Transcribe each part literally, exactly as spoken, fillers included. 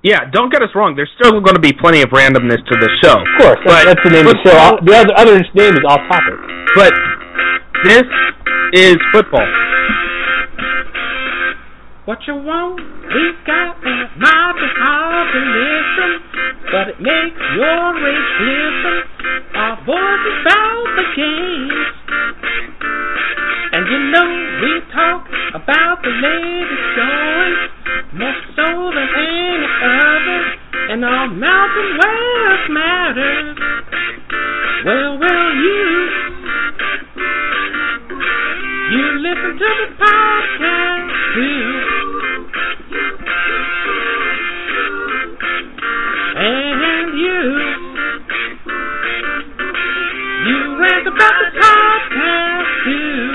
Yeah, don't get us wrong. There's still going to be plenty of randomness to this show. Of course, that's, that's the name of the show. The other, other name is Off Topic. But this is football. What you want, we got, and it might be hard to listen, but it makes your rage glisten. Our voices about the games. And you know we talk about the latest stories, more so than any other, and our Mountain West matters. Well, well, you, you listen to the podcast too. And you, you rant about the podcast too.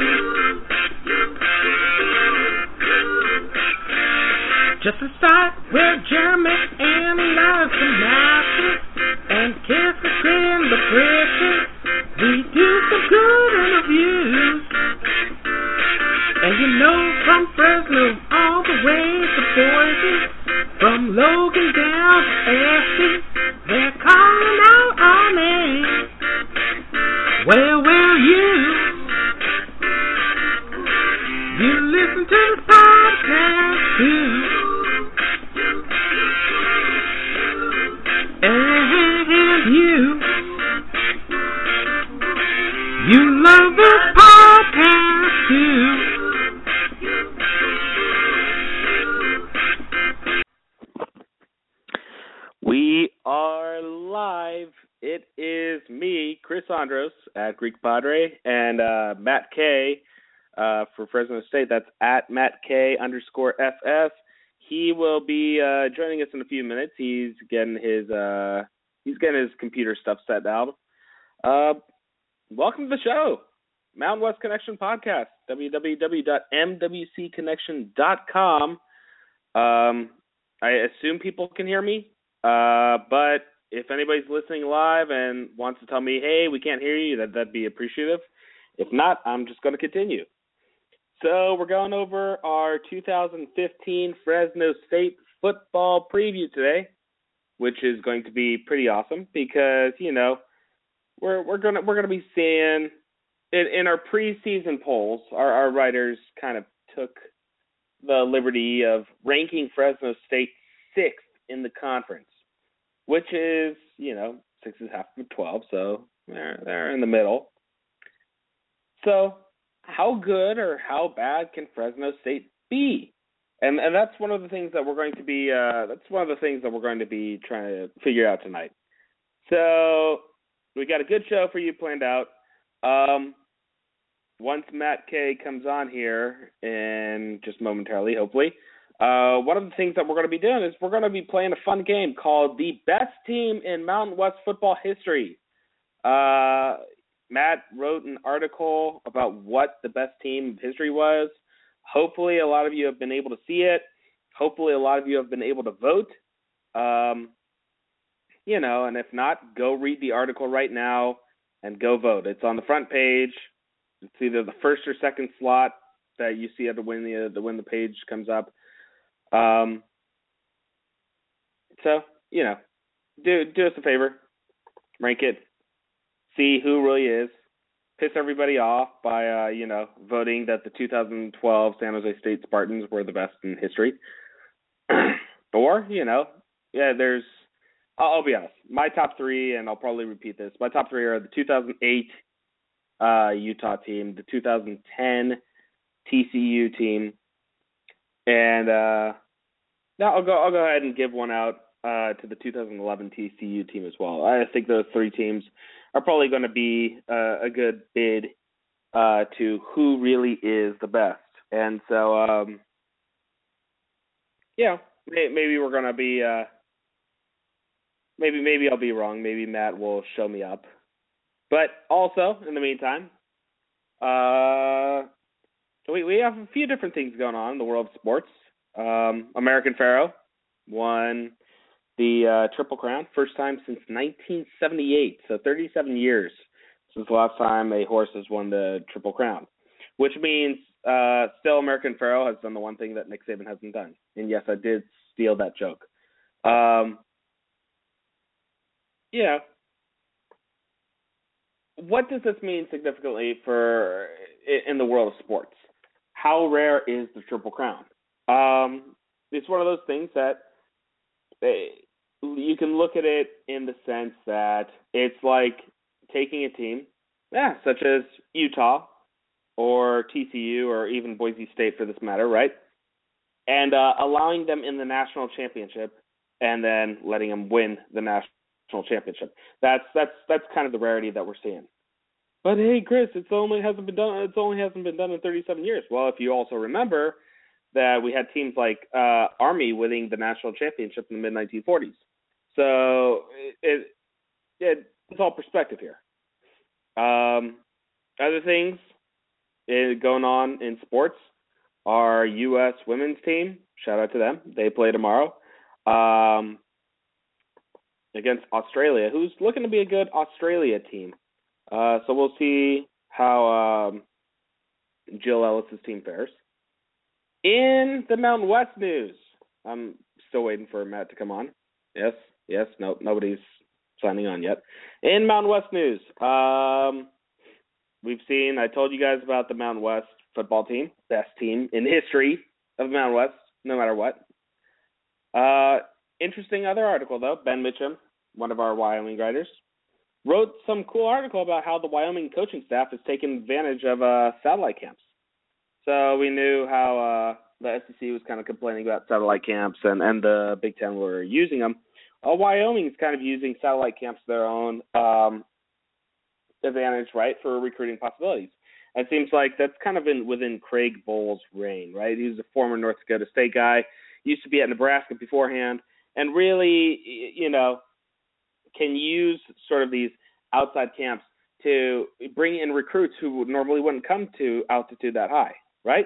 Just a site where Jeremy analyzes the matches and kiss the grin the britches. We do some good interviews. And you know from Fresno all the way to Boise, from Logan down to Ashby, they're calling out our name. Well, well, you, you listen to the podcast too. And you, you love this podcast too. We are live. It is me, Chris Andros at Greek Padre, and uh, Matt K uh, for Fresno State. That's at Matt K underscore F F. He will be uh, joining us in a few minutes. He's getting his uh, he's getting his computer stuff set out. Uh, welcome to the show, Mountain West Connection Podcast, w w w dot m w c connection dot com. Um, I assume people can hear me. Uh, but if anybody's listening live and wants to tell me, hey, we can't hear you, that, that'd be appreciative. If not, I'm just going to continue. So we're going over our two thousand fifteen Fresno State football preview today, which is going to be pretty awesome because, you know, we're we're gonna we're gonna be seeing in, in our preseason polls, our, our writers kind of took the liberty of ranking Fresno State sixth in the conference, which is, you know, six is half of twelve, so they're, they're in the middle. So how good or how bad can Fresno State be? And and that's one of the things that we're going to be, uh, that's one of the things that we're going to be trying to figure out tonight. So we got a good show for you planned out. Um, once Matt K comes on here, in just momentarily, hopefully, Uh, one of the things that we're going to be doing is we're going to be playing a fun game called The Best Team in Mountain West Football History. Uh, Matt wrote an article about what the best team of history was. Hopefully a lot of you have been able to see it. Hopefully a lot of you have been able to vote. Um, you know, and if not, go read the article right now and go vote. It's on the front page. It's either the first or second slot that you see at the when the, the, when the page comes up. Um, so, you know, do do us a favor, rank it, see who really is, piss everybody off by, uh, you know, voting that the two thousand twelve San Jose State Spartans were the best in history. Or, you know, yeah, there's, I'll, I'll be honest, my top three, and I'll probably repeat this, my top three are the two thousand eight uh, Utah team, the two thousand ten T C U team, and uh, now I'll go. I'll go ahead and give one out uh, to the two thousand eleven T C U team as well. I think those three teams are probably going to be uh, a good bid uh, to who really is the best. And so, um, yeah, maybe we're going to be. Uh, maybe maybe I'll be wrong. Maybe Matt will show me up. But also, in the meantime, uh. So we, we have a few different things going on in the world of sports. Um, American Pharoah won the uh, Triple Crown, first time since nineteen seventy-eight, so thirty-seven years since the last time a horse has won the Triple Crown, which means uh, still American Pharoah has done the one thing that Nick Saban hasn't done. And yes, I did steal that joke. Um, yeah. What does this mean significantly for in the world of sports? How rare is the Triple Crown? Um, it's one of those things that they, you can look at it in the sense that it's like taking a team, yeah, such as Utah or T C U or even Boise State for this matter, right? And uh, allowing them in the national championship and then letting them win the national championship. That's that's that's kind of the rarity that we're seeing. But hey, Chris, it's only hasn't been done. It's only hasn't been done in thirty-seven years. Well, if you also remember that we had teams like uh, Army winning the national championship in the mid nineteen forties. So it, it it's all perspective here. Um, other things going on in sports, our U S women's team, shout out to them. They play tomorrow um, against Australia, who's looking to be a good Australia team. Uh, so we'll see how um, Jill Ellis's team fares. In the Mountain West news, I'm still waiting for Matt to come on. Yes, yes, no, nobody's signing on yet. In Mountain West news, um, we've seen, I told you guys about the Mountain West football team, best team in history of the Mountain West, no matter what. Uh, interesting other article, though. Ben Mitchum, one of our Wyoming writers, wrote some cool article about how the Wyoming coaching staff has taken advantage of uh, satellite camps. So we knew how uh, the S E C was kind of complaining about satellite camps and, and the Big Ten were using them. Uh, Wyoming is kind of using satellite camps to their own um, advantage, right, for recruiting possibilities. It seems like that's kind of in within Craig Bohl's reign, right? He was a former North Dakota State guy, used to be at Nebraska beforehand, and really, you know, can use sort of these outside camps to bring in recruits who normally wouldn't come to altitude that high, right?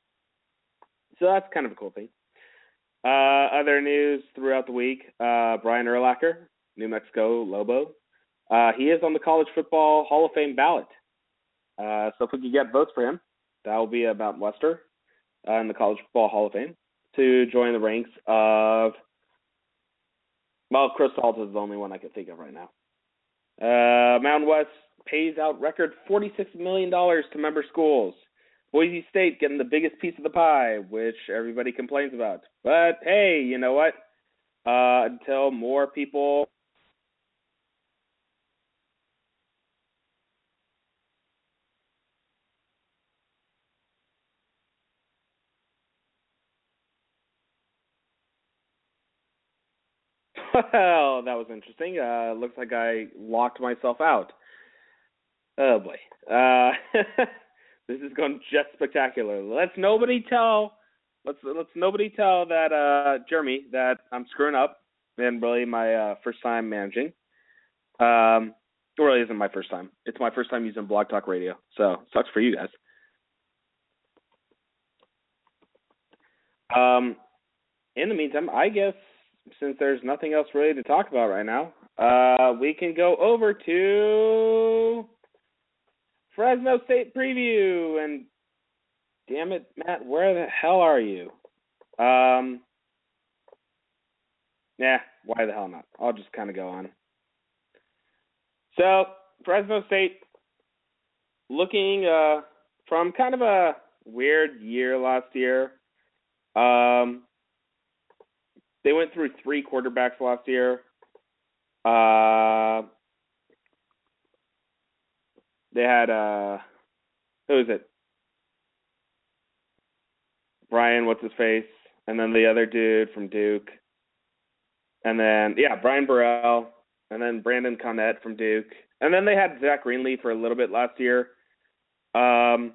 So that's kind of a cool thing. Uh, other news throughout the week, uh, Brian Urlacher, New Mexico Lobo. Uh, he is on the College Football Hall of Fame ballot. Uh, so if we could get votes for him, that will be about Wester uh, in the College Football Hall of Fame to join the ranks of, well, Chris Salt is the only one I can think of right now. Uh, Mountain West pays out record forty-six million dollars to member schools. Boise State getting the biggest piece of the pie, which everybody complains about. But, hey, you know what? Uh, until more people Well, that was interesting. Uh, looks like I locked myself out. Oh, boy. Uh, this is going just spectacular. Let's nobody tell, let's let's nobody tell that, uh, Jeremy, that I'm screwing up and really my uh, first time managing. Um, it really isn't my first time. It's my first time using Blog Talk Radio, so sucks for you guys. Um, in the meantime, I guess, since there's nothing else really to talk about right now, uh, we can go over to Fresno State preview. And damn it, Matt, where the hell are you? Um, nah, why the hell not? I'll just kind of go on. So Fresno State, looking uh, from kind of a weird year last year. Um, They went through three quarterbacks last year. Uh, they had, uh, who is it? Brian, what's his face? And then the other dude from Duke. And then, yeah, Brian Burrell. And then Brandon Connett from Duke. And then they had Zach Greenlee for a little bit last year. Um,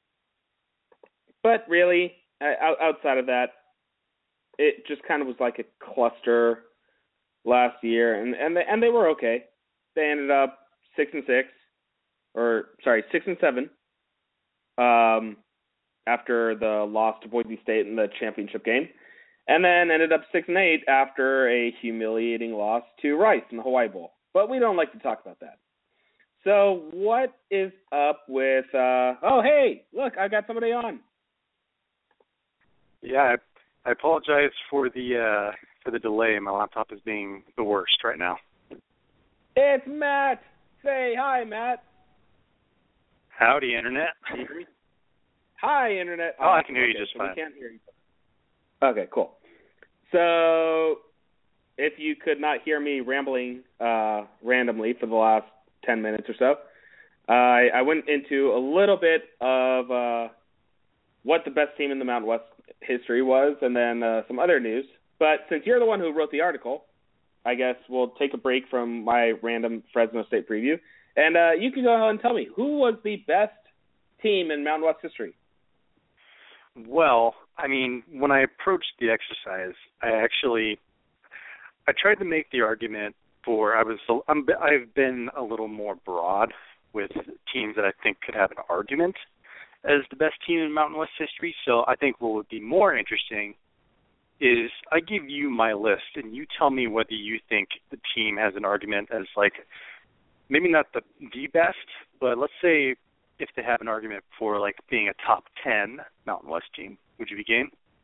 but really, outside of that, it just kind of was like a cluster last year, and and they, and they were okay. They ended up six and six, or sorry, six and seven. Um, after the loss to Boise State in the championship game, and then ended up six and eight after a humiliating loss to Rice in the Hawaii Bowl. But we don't like to talk about that. So what is up with? Uh, oh, hey, look, I got somebody on. Yeah. I I apologize for the uh, for the delay. My laptop is being the worst right now. It's Matt. Say hi, Matt. Howdy, Internet. Hi, Internet. Oh, I can hear okay, you just so fine. We can't hear you. Okay, cool. So, if you could not hear me rambling uh, randomly for the last ten minutes or so, uh, I, I went into a little bit of uh, what the best team in the Mountain West history was, and then uh, some other news. But since you're the one who wrote the article, I guess we'll take a break from my random Fresno State preview, and uh, you can go ahead and tell me, who was the best team in Mountain West history? Well, I mean, when I approached the exercise, I actually I tried to make the argument for I was I'm, I've been a little more broad with teams that I think could have an argument as the best team in Mountain West history. So I think what would be more interesting is I give you my list, and you tell me whether you think the team has an argument as, like, maybe not the the best, but let's say if they have an argument for, like, being a top ten Mountain West team. Would you be game?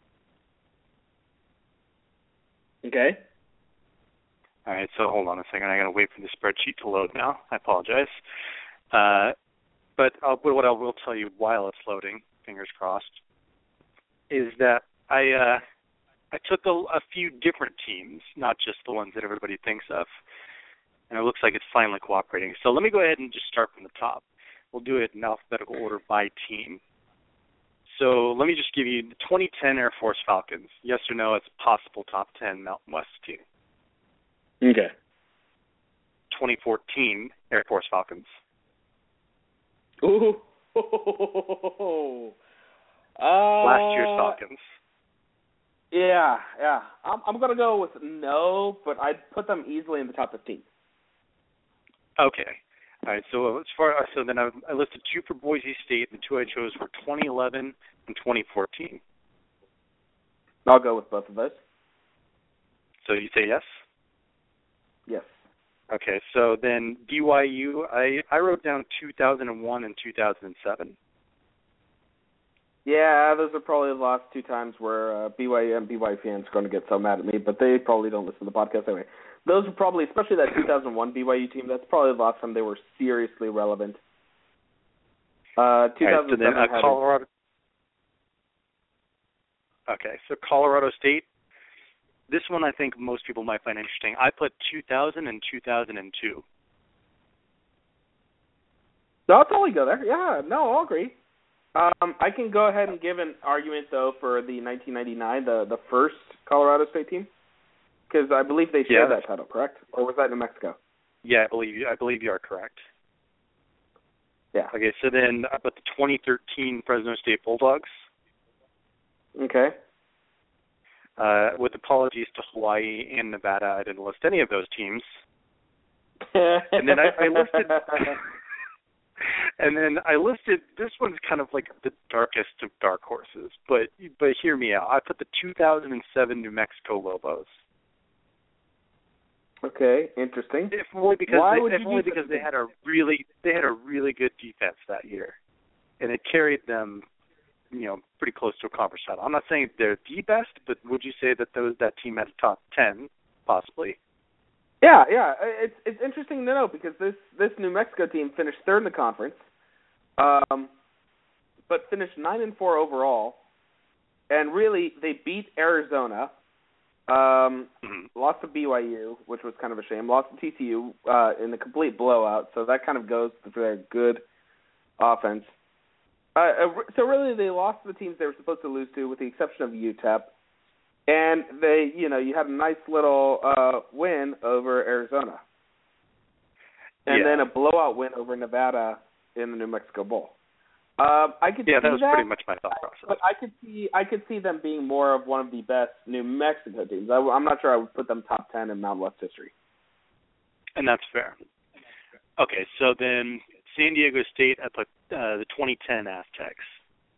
Okay. All right, so hold on a second. I got to wait for the spreadsheet to load now. I apologize. Uh, but I'll, what I will tell you while it's loading, fingers crossed, is that I uh, I took a, a few different teams, not just the ones that everybody thinks of, and it looks like it's finally cooperating. So let me go ahead and just start from the top. We'll do it in alphabetical order by team. So let me just give you the twenty ten Air Force Falcons. Yes or no, it's a possible top ten Mountain West team. Okay. twenty fourteen Air Force Falcons. Ooh. Uh, Last year's Falcons. Yeah, yeah. I'm, I'm going to go with no, but I'd put them easily in the top fifteen. Okay. All right, so as far so then I, I listed two for Boise State. The two I chose were twenty eleven and twenty fourteen. I'll go with both of those. So you say yes? Yes. Okay, so then B Y U, I, I wrote down two thousand one and two thousand seven. Yeah, those are probably the last two times where uh, B Y U and B Y U fans are going to get so mad at me, but they probably don't listen to the podcast anyway. Those were probably, especially that two thousand one B Y U team, that's probably the last time they were seriously relevant. Uh, two thousand seven right, so then, uh, had Colorado. Okay, so Colorado State. This one I think most people might find interesting. I put two thousand and two thousand two. No, I'll totally go there. Yeah, no, I'll agree. Um, I can go ahead and give an argument, though, for the nineteen ninety-nine, the, the first Colorado State team, because I believe they shared yeah, that title, correct? Or was that New Mexico? Yeah, I believe you, I believe you are correct. Yeah. Okay, so then I put the twenty thirteen Fresno State Bulldogs. Okay. Uh, with apologies to Hawaii and Nevada, I didn't list any of those teams. And then I, I listed, and then I listed. This one's kind of like the darkest of dark horses, but but hear me out. I put the two thousand seven New Mexico Lobos. Okay, interesting. If only because Why they, would if you only do because such they had a really they had a really good defense that year, and it carried them, you know, pretty close to a conference title. I'm not saying they're the best, but would you say that those that team had a top ten, possibly? Yeah, yeah. It's it's interesting to know because this, this New Mexico team finished third in the conference, um, but finished nine and four overall, and really they beat Arizona, um, Mm-hmm. lost to B Y U, which was kind of a shame, lost to T C U uh, in a complete blowout. So that kind of goes to their good offense. Uh, so really, they lost to the teams they were supposed to lose to, with the exception of U T E P. And they, you know, you had a nice little uh, win over Arizona, and yeah. then a blowout win over Nevada in the New Mexico Bowl. Um, I could yeah, see that was that, pretty much my thought process. but I could see, I could see them being more of one of the best New Mexico teams. I, I'm not sure I would put them top ten in Mountain West history. And that's fair. Okay, so then San Diego State, I put uh, the twenty ten Aztecs.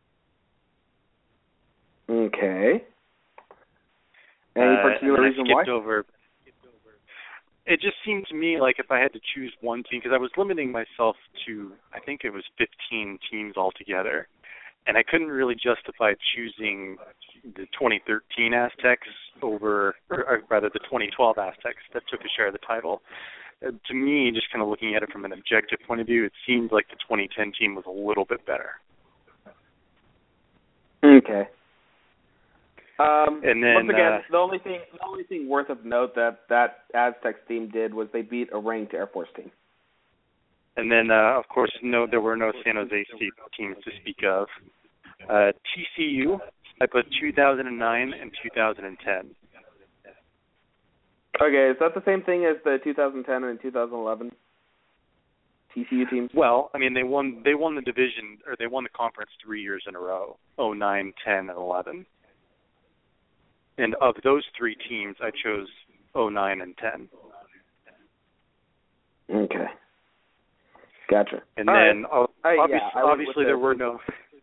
Okay. Any uh, particular reason I why? skipped over. It just seemed to me like if I had to choose one team, because I was limiting myself to, I think it was fifteen teams altogether, and I couldn't really justify choosing the twenty thirteen Aztecs over, or, or rather the twenty twelve Aztecs that took a share of the title. Uh, to me, just kind of looking at it from an objective point of view, it seemed like the twenty ten team was a little bit better. Okay. Um, and then, once again, uh, the only thing the only thing worth of note that that Aztecs team did was they beat a ranked Air Force team. And then, uh, of course, no, there were no San Jose State teams to speak of. Uh, T C U, I put two thousand nine and two thousand ten. Okay, is that the same thing as the two thousand ten and two thousand eleven T C U teams? Well, I mean, they won they won the division, or they won the conference three years in a row, oh nine, ten, and eleven. And of those three teams, I chose oh nine and ten. Okay. Gotcha. And All then, right. uh, I, obviously, yeah, obviously there were no...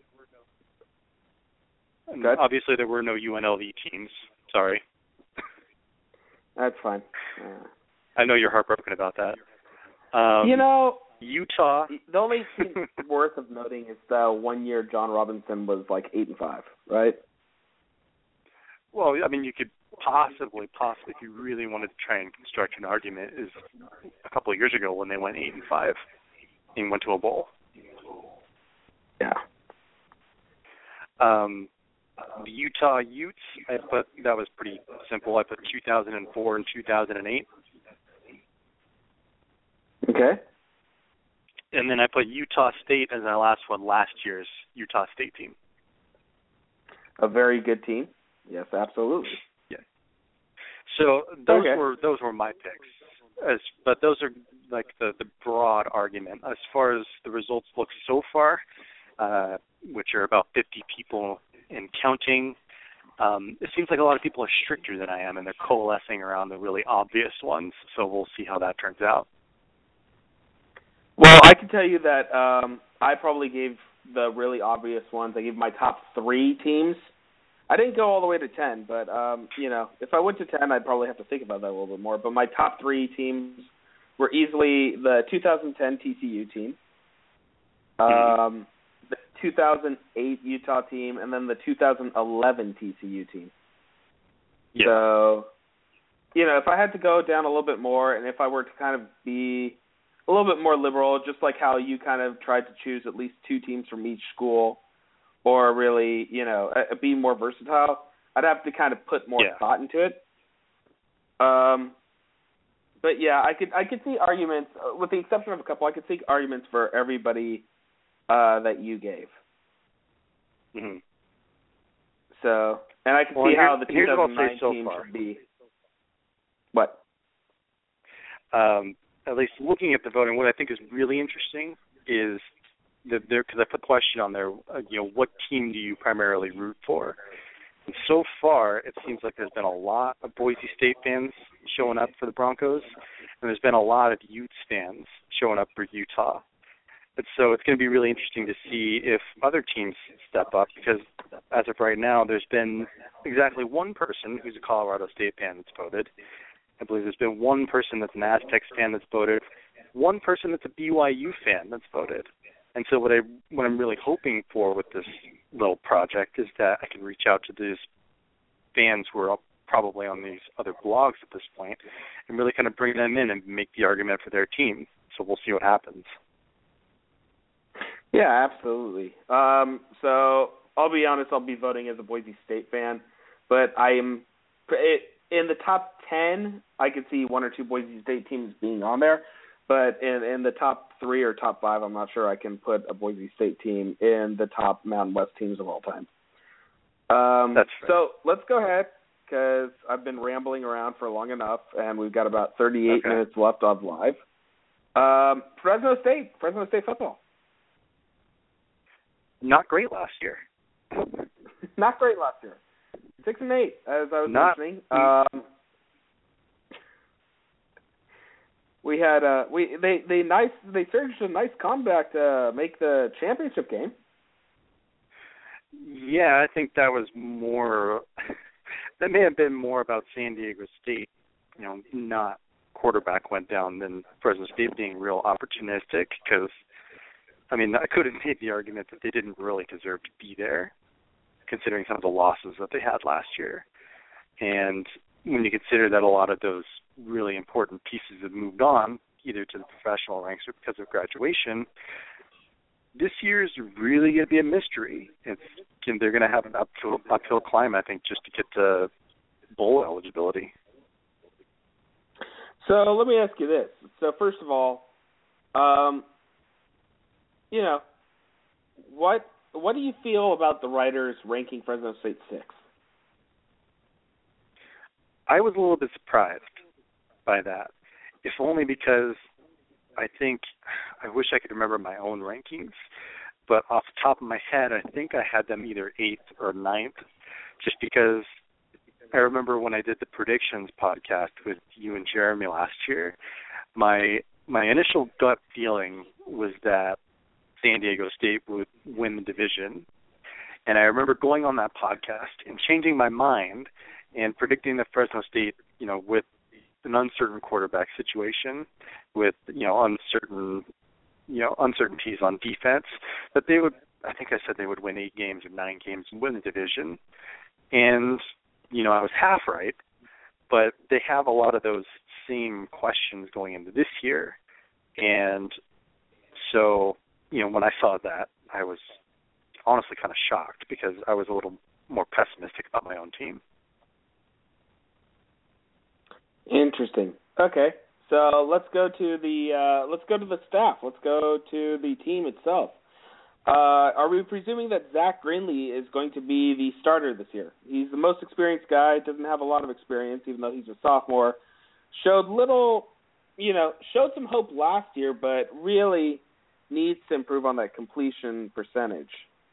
Good. Obviously, there were no U N L V teams. Sorry. That's fine. Uh, I know you're heartbroken about that. Um, you know, Utah. The only thing worth of noting is the one year John Robinson was like eight and five, right? Well, I mean, you could possibly, possibly, if you really wanted to try and construct an argument, is a couple of years ago when they went eight and five and went to a bowl. Yeah. Um, the Utah Utes, I put that was pretty simple. I put two thousand four and two thousand eight. Okay. And then I put Utah State as my last one, last year's Utah State team. A very good team. Yes, absolutely. Yeah. So those okay. were those were my picks. As but those are like the, the broad argument. As far as the results look so far, uh, which are about fifty people and counting, um, it seems like a lot of people are stricter than I am, and they're coalescing around the really obvious ones. So we'll see how that turns out. Well, I can tell you that um, I probably gave the really obvious ones. I gave my top three teams. I didn't go all the way to ten, but, um, you know, if I went to ten, I'd probably have to think about that a little bit more. But my top three teams were easily the two thousand ten T C U team, um, the two thousand eight Utah team, and then the two thousand eleven T C U team. Yeah. So, you know, if I had to go down a little bit more, and if I were to kind of be a little bit more liberal, just like how you kind of tried to choose at least two teams from each school, or really, you know, uh, be more versatile, I'd have to kind of put more yeah. thought into it. Um, but yeah, I could I could see arguments, uh, with the exception of a couple, I could see arguments for everybody uh, that you gave. Mm-hmm. So, and I could well, see here, how the two thousand nine so team far. should be. What? Um, at least looking at the voting, what I think is really interesting is that there, because I put the question on there, uh, you know, what team do you primarily root for? And so far, it seems like there's been a lot of Boise State fans showing up for the Broncos, and there's been a lot of Utes fans showing up for Utah. And so it's going to be really interesting to see if other teams step up, because as of right now, there's been exactly one person who's a Colorado State fan that's voted. I believe there's been one person that's an Aztecs fan that's voted, one person that's a B Y U fan that's voted. And so what, I, what I'm really hoping for with this little project is that I can reach out to these fans who are probably on these other blogs at this point and really kind of bring them in and make the argument for their team. So we'll see what happens. Yeah, absolutely. Um, so I'll be honest, I'll be voting as a Boise State fan, but I am it, in the top ten, I could see one or two Boise State teams being on there. But in, in the top three or top five, I'm not sure I can put a Boise State team in the top Mountain West teams of all time. Um, That's fair. So let's go ahead, because I've been rambling around for long enough, and we've got about thirty-eight okay. minutes left of live. Um, Fresno State, Fresno State football. Not great last year. Not great last year. Six and eight, as I was Not, mentioning. Um, We had uh we they they nice they surged a nice comeback to make the championship game. Yeah, I think that was more. That may have been more about San Diego State, you know, not quarterback went down than Fresno State being real opportunistic. Because, I mean, I could have made the argument that they didn't really deserve to be there. considering some of the losses that they had last year. And when you consider that a lot of those really important pieces have moved on, either to the professional ranks or because of graduation, this year is really going to be a mystery. It's they're going to have an uphill, uphill climb, I think, just to get to bowl eligibility. So let me ask you this. So first of all, um, you know, what what do you feel about the writers ranking Fresno State sixth? I was a little bit surprised by that, if only because I think I wish I could remember my own rankings, but off the top of my head, I think I had them either eighth or ninth, just because I remember when I did the predictions podcast with you and Jeremy last year, my my initial gut feeling was that San Diego State would win the division, and I remember going on that podcast and changing my mind and predicting that Fresno State, you know, with an uncertain quarterback situation, with, you know, uncertain, you know, uncertainties on defense, that they would, I think I said they would win eight games or nine games and win the division. And, you know, I was half right, but they have a lot of those same questions going into this year. And so, you know, when I saw that, I was honestly kind of shocked because I was a little more pessimistic about my own team. Interesting. Okay, so let's go to the uh, let's go to the staff. Let's go to the team itself. Uh, are we presuming that Zach Greenlee is going to be the starter this year? He's the most experienced guy. Doesn't have a lot of experience, even though he's a sophomore. Showed little, you know, showed some hope last year, but really needs to improve on that completion percentage.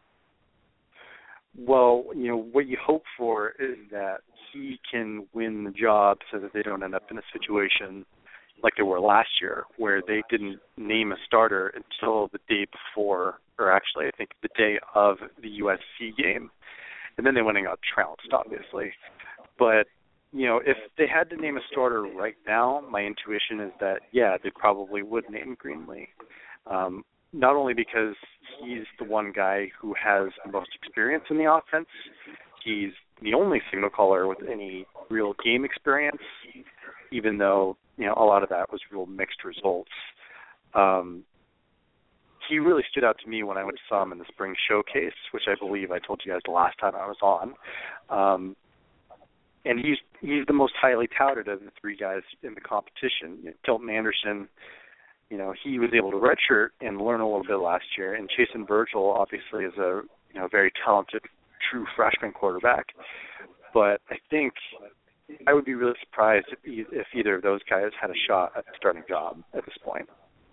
Well, you know, what you hope for is that he can win the job so that they don't end up in a situation like they were last year where they didn't name a starter until the day before, or actually I think the day of the U S C game. And then they went and got trounced, obviously. But, you know, if they had to name a starter right now, my intuition is that, yeah, they probably would name Greenlee. Um, not only because he's the one guy who has the most experience in the offense, he's the only signal caller with any real game experience, even though, you know, a lot of that was real mixed results. Um, he really stood out to me when I went to saw him in the spring showcase, which I believe I told you guys the last time I was on. Um, and he's he's the most highly touted of the three guys in the competition. You know, Tilton Anderson, you know, he was able to redshirt and learn a little bit last year. And Chasen Virgil obviously is a, you know, very talented true freshman quarterback. But I think I would be really surprised if, if either of those guys had a shot at the starting job at this point.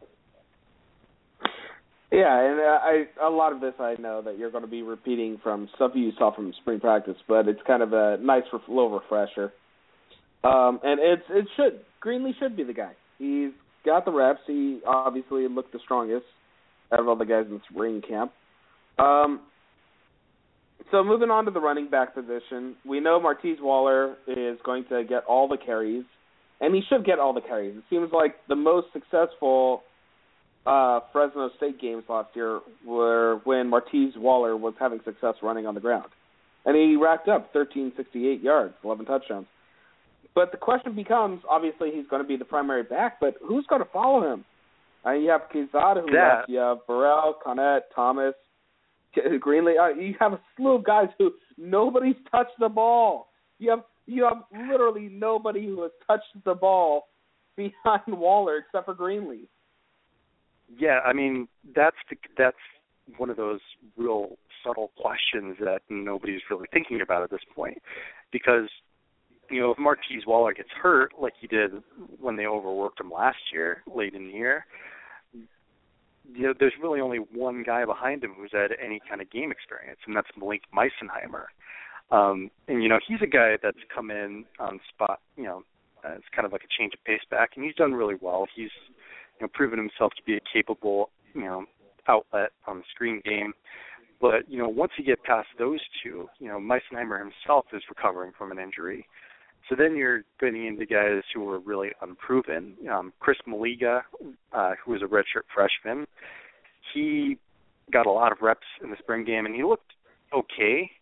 Yeah, and uh, I a lot of this I know that you're going to be repeating from stuff you saw from spring practice, but it's kind of a nice little refresher. Um, and it's it should Greenlee should be the guy. He's got the reps. He obviously looked the strongest out of all the guys in spring camp. Um, so moving on to the running back position, we know Martez Waller is going to get all the carries, and he should get all the carries. It seems like the most successful uh, Fresno State games last year were when Martez Waller was having success running on the ground. And he racked up thirteen sixty-eight yards, eleven touchdowns. But the question becomes, obviously he's going to be the primary back, but who's going to follow him? Uh, you have Quezada who yeah. left. You have Burrell, Connett, Thomas, Greenlee. Uh, you have a slew of guys who nobody's touched the ball. You have you have literally nobody who has touched the ball behind Waller except for Greenlee. Yeah, I mean that's the, that's one of those real subtle questions that nobody's really thinking about at this point, because you know if Martez Waller gets hurt like he did when they overworked him last year, late in the year, you know there's really only one guy behind him who's had any kind of game experience, and that's Malik Meisenheimer. Um, and you know he's a guy that's come in on spot, you know, as kind of like a change of pace back, and he's done really well. He's you know proven himself to be a capable, you know, outlet on the screen game. But, you know, once you get past those two, you know, Meisenheimer himself is recovering from an injury. So then you're getting into guys who are really unproven. Um, Chris Maliga, uh, who was a redshirt freshman, he got a lot of reps in the spring game, and he looked okay.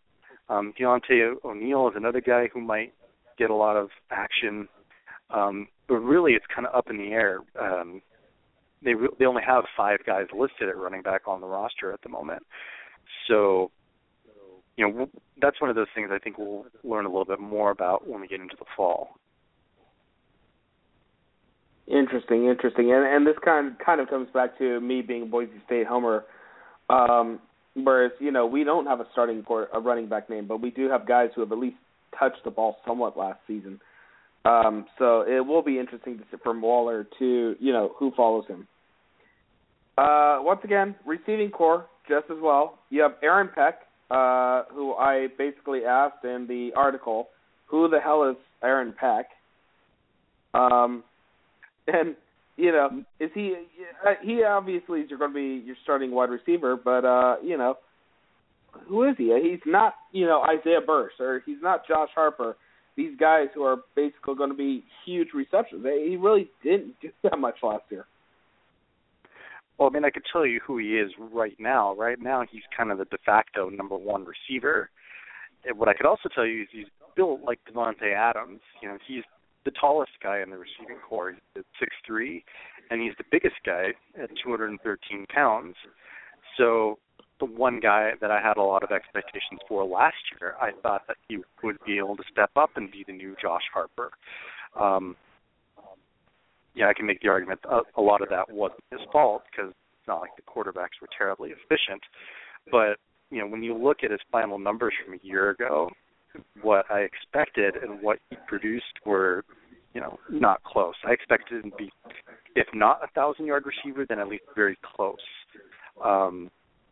Um, Deontay O'Neal is another guy who might get a lot of action, um, but really it's kind of up in the air. Um, they re- they only have five guys listed at running back on the roster at the moment, so you know that's one of those things I think we'll learn a little bit more about when we get into the fall. Interesting, interesting, and and this kind kind of comes back to me being a Boise State homer. Um, whereas you know we don't have a starting court, a running back name, but we do have guys who have at least touched the ball somewhat last season. Um, so it will be interesting to see from Waller to you know who follows him. Uh, once again, receiving core just as well. You have Aaron Peck, uh, who I basically asked in the article, who the hell is Aaron Peck? Um, and you know, is he? He obviously is going to be your starting wide receiver, but uh, you know, who is he? He's not, you know, Isaiah Burse, or he's not Josh Harper. These guys who are basically going to be huge receptions. He really didn't do that much last year. Well, I mean, I could tell you who he is right now. Right now, he's kind of the de facto number one receiver. And what I could also tell you is he's built like Devontae Adams. You know, he's the tallest guy in the receiving corps. He's six three, and he's the biggest guy at two hundred thirteen pounds. So the one guy that I had a lot of expectations for last year, I thought that he would be able to step up and be the new Josh Harper. Um, yeah, I can make the argument that a lot of that wasn't his fault because it's not like the quarterbacks were terribly efficient. But, you know, when you look at his final numbers from a year ago, what I expected and what he produced were, you know, not close. I expected him to be, if not a thousand-yard receiver, then at least very close. Um,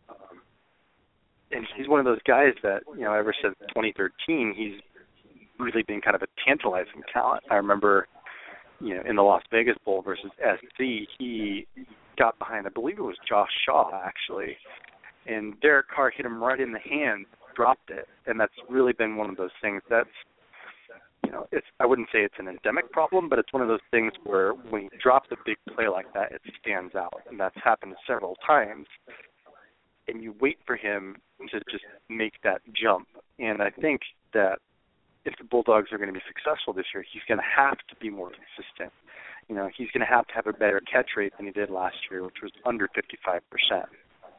and he's one of those guys that, you know, ever since twenty thirteen, he's really been kind of a tantalizing talent. I remember, you know, in the Las Vegas Bowl versus S C, he got behind, I believe it was Josh Shaw, actually, and Derek Carr hit him right in the hand, dropped it, and that's really been one of those things that's, you know, it's, I wouldn't say it's an endemic problem, but it's one of those things where when he drops a big play like that, it stands out, and that's happened several times, and you wait for him to just make that jump, and I think that if the Bulldogs are going to be successful this year, he's going to have to be more consistent. You know, he's going to have to have a better catch rate than he did last year, which was under fifty-five percent.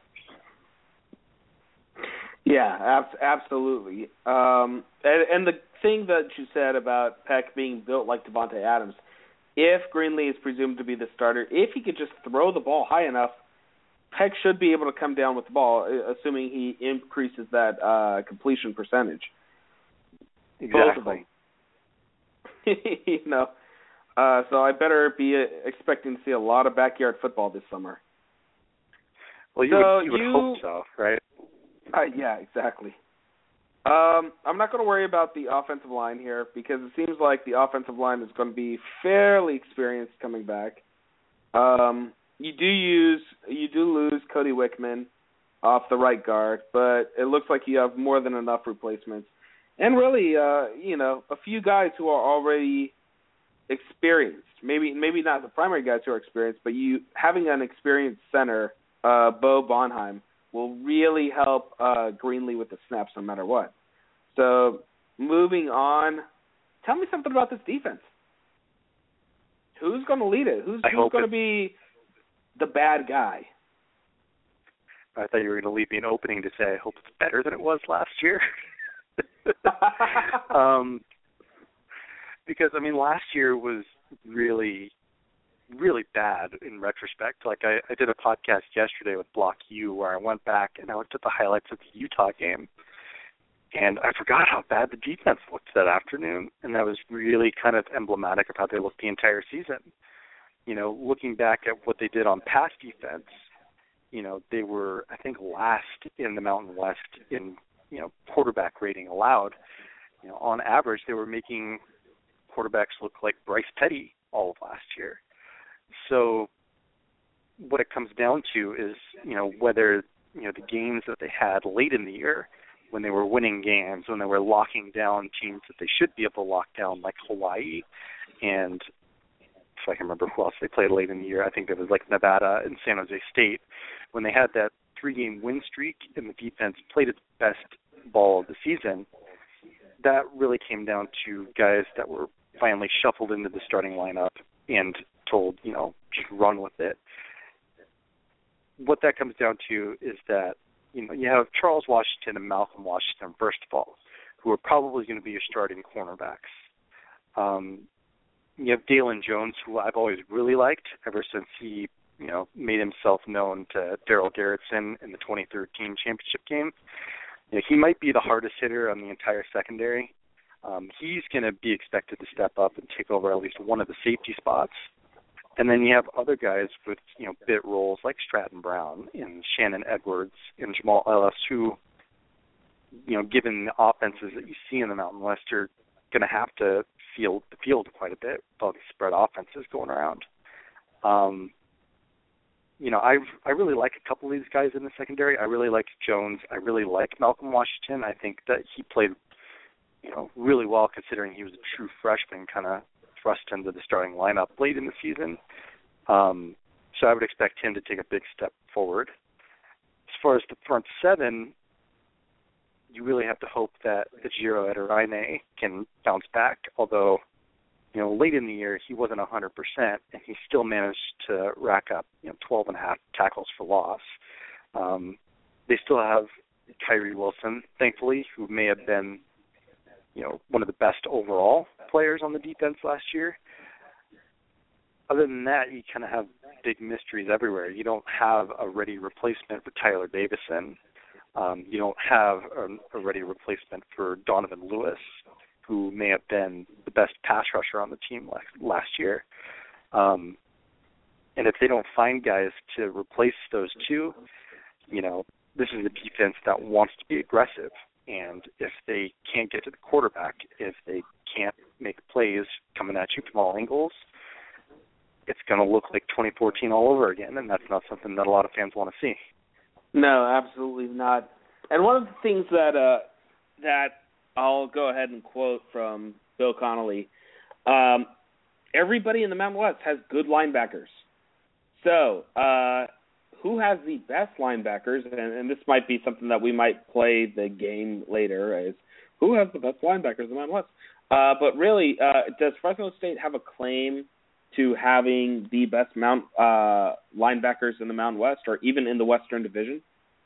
Yeah, ab- absolutely. Um, and, and the thing that you said about Peck being built like Devontae Adams, if Greenlee is presumed to be the starter, if he could just throw the ball high enough, Peck should be able to come down with the ball, assuming he increases that uh, completion percentage. Exactly. you know, uh, so I better be uh, expecting to see a lot of backyard football this summer. Well, you, so would, you would you, hope so, right? Uh, yeah, exactly. Um, I'm not going to worry about the offensive line here because it seems like the offensive line is going to be fairly experienced coming back. Um, you do use, you do lose Cody Wickman off the right guard, but it looks like you have more than enough replacements. And really, uh, you know, a few guys who are already experienced. Maybe maybe not the primary guys who are experienced, but you having an experienced center, uh, Bo Bonheim, will really help uh, Greenlee with the snaps no matter what. So moving on, tell me something about this defense. Who's going to lead it? Who's, who's going to be the bad guy? I thought you were going to leave me an opening to say I hope it's better than it was last year. um, because, I mean, last year was really, really bad in retrospect. Like, I, I did a podcast yesterday with Block U where I went back and I looked at the highlights of the Utah game, and I forgot how bad the defense looked that afternoon, and that was really kind of emblematic of how they looked the entire season. You know, looking back at what they did on pass defense, you know, they were, I think, last in the Mountain West in you know, quarterback rating allowed. You know, on average, they were making quarterbacks look like Bryce Petty all of last year. So what it comes down to is, you know, whether, you know, the games that they had late in the year when they were winning games, when they were locking down teams that they should be able to lock down, like Hawaii, and if I can remember who else they played late in the year, I think it was like Nevada and San Jose State, when they had that three-game win streak and the defense played its best ball of the season, that really came down to guys that were finally shuffled into the starting lineup and told, you know, just run with it. What that comes down to is that, you know, you have Charles Washington and Malcolm Washington, first of all, who are probably going to be your starting cornerbacks. Um, you have Dalen Jones, who I've always really liked ever since he, you know, made himself known to Darryl Garrettson in the twenty thirteen championship game. You know, he might be the hardest hitter on the entire secondary. Um, he's going to be expected to step up and take over at least one of the safety spots. And then you have other guys with, you know, bit roles like Stratton Brown and Shannon Edwards and Jamal Ellis who, you know, given the offenses that you see in the Mountain West, are going to have to field the field quite a bit with all these spread offenses going around. Um, you know, I I really like a couple of these guys in the secondary. I really like Jones. I really like Malcolm Washington. I think that he played, you know, really well considering he was a true freshman, kind of thrust into the starting lineup late in the season. Um, so I would expect him to take a big step forward. As far as the front seven, you really have to hope that Ejiro Ederaine can bounce back, although, you know, late in the year he wasn't one hundred percent, and he still managed to rack up, you know, twelve and a half tackles for loss. Um, they still have Kyrie Wilson, thankfully, who may have been, you know, one of the best overall players on the defense last year. Other than that, you kind of have big mysteries everywhere. You don't have a ready replacement for Tyler Davison. Um, you don't have a, a ready replacement for Donovan Lewis, who may have been the best pass rusher on the team last, last year. Um, and if they don't find guys to replace those two, you know, this is a defense that wants to be aggressive. And if they can't get to the quarterback, if they can't make plays coming at you from all angles, it's going to look like twenty fourteen all over again, and that's not something that a lot of fans want to see. No, absolutely not. And one of the things that uh, that I'll go ahead and quote from Bill Connolly, um, everybody in the Mountain West has good linebackers. So uh, who has the best linebackers, and, and this might be something that we might play the game later, is who has the best linebackers in the Mountain West? Uh, but really, uh, does Fresno State have a claim to having the best mount uh, linebackers in the Mountain West, or even in the Western Division?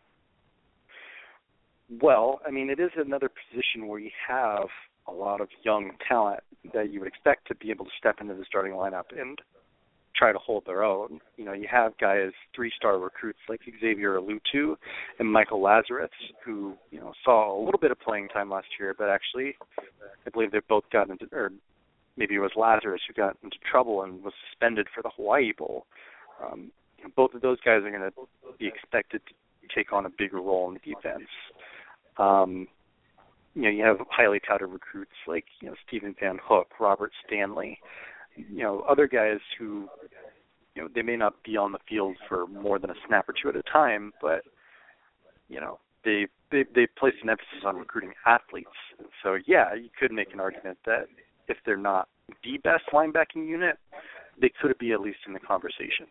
Well, I mean, it is another position where you have a lot of young talent that you would expect to be able to step into the starting lineup and try to hold their own. You know, you have guys, three-star recruits like Xavier Alutu and Michael Lazarus, who, you know, saw a little bit of playing time last year, but actually I believe they both got into, or maybe it was Lazarus who got into trouble and was suspended for the Hawaii Bowl. Um, both of those guys are going to be expected to take on a bigger role in the defense. Um, you know, you have highly touted recruits like, you know, Stephen Van Hook, Robert Stanley, you know, other guys who, you know, they may not be on the field for more than a snap or two at a time, but, you know, they they they place an emphasis on recruiting athletes. So, yeah, you could make an argument that if they're not the best linebacking unit, they could be at least in the conversation.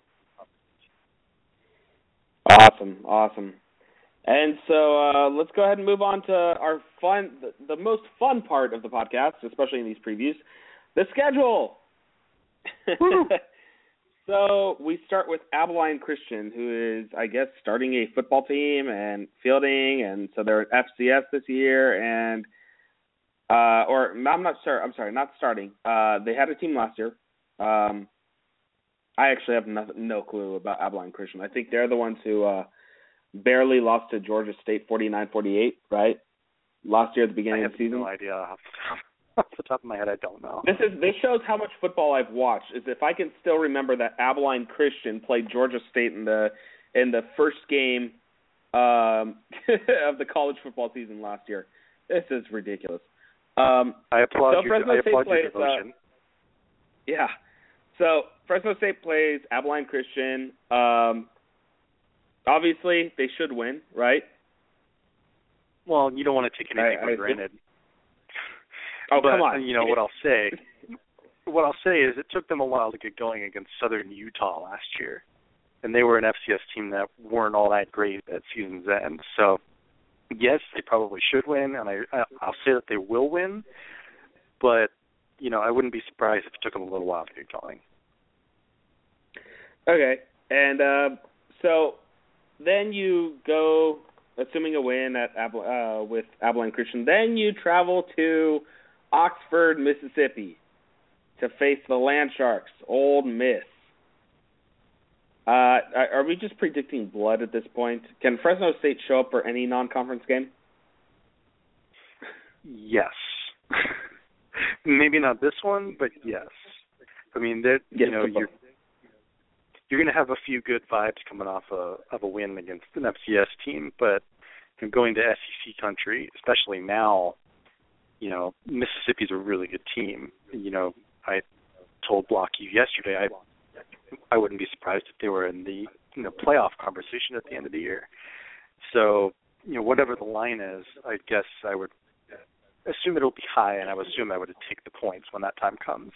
Awesome, awesome. And so uh, let's go ahead and move on to our fun, the, the most fun part of the podcast, especially in these previews, the schedule. So we start with Abilene Christian, who is, I guess, starting a football team and fielding, and so they're at F C S this year, and uh, or I'm not sure. I'm sorry, not starting. Uh, they had a team last year. Um, I actually have no, no clue about Abilene Christian. I think they're the ones who uh, barely lost to Georgia State forty-nine forty-eight, right? Last year at the beginning of the season. I have no idea. Off the top of my head, I don't know. This is this shows how much football I've watched. Is if I can still remember that Abilene Christian played Georgia State in the in the first game um, of the college football season last year. This is ridiculous. Um, I applaud so you. Fresno I State applaud plays, your devotion. Uh, yeah. So Fresno State plays Abilene Christian. Um, obviously, they should win, right? Well, you don't want to take anything I, for I granted. Oh, but, come on. You know, what I'll say what I'll say is it took them a while to get going against Southern Utah last year. And they were an F C S team that weren't all that great at season's end. So, yes, they probably should win, and I I'll say that they will win, but you know I wouldn't be surprised if it took them a little while to get going. Okay, and uh, so then you go, assuming a win at Ab- uh, with Abilene Christian, then you travel to Oxford, Mississippi, to face the Land Sharks, Ole Miss. Uh, are we just predicting blood at this point? Can Fresno State show up for any non-conference game? Yes. Maybe not this one, but yes. I mean, that you yes, know, you're you're going to have a few good vibes coming off a, of a win against an F C S team, but you know, going to S E C country, especially now, you know, Mississippi's a really good team. You know, I told Block U yesterday I I wouldn't be surprised if they were in the you know playoff conversation at the end of the year. So, you know, whatever the line is, I guess I would assume it'll be high, and I would assume I would take the points when that time comes.